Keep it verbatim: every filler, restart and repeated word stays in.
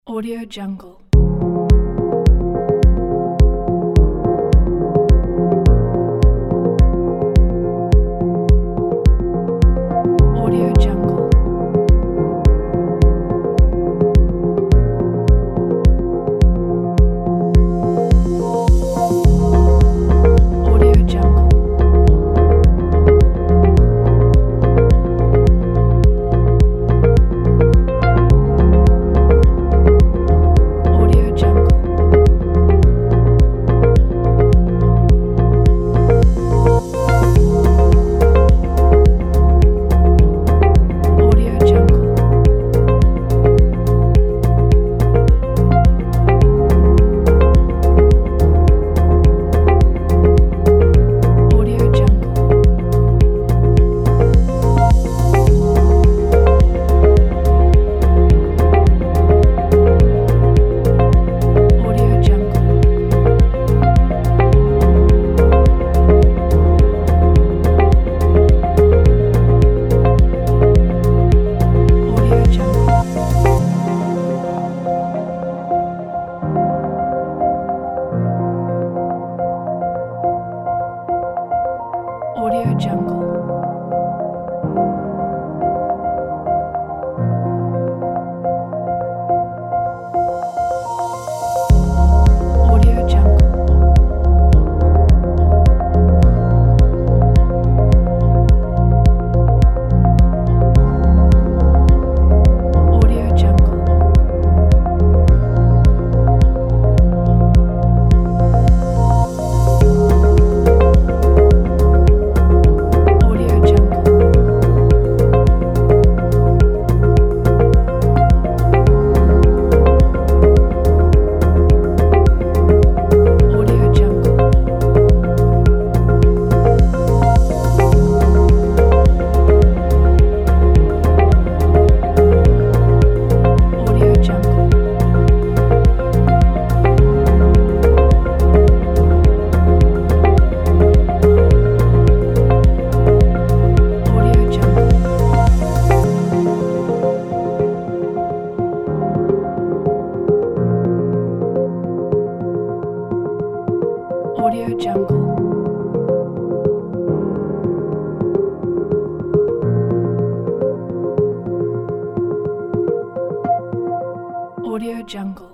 Audio Jungle. Audio Jungle. Audio Jungle. Audio Jungle. Audio Jungle. Audio Jungle. Audio Jungle. Audio Jungle. Audio Jungle. Audio Jungle. Audio Jungle. Audio Jungle. Audio Jungle. Audio Jungle. Audio Jungle. Audio Jungle. Audio Jungle.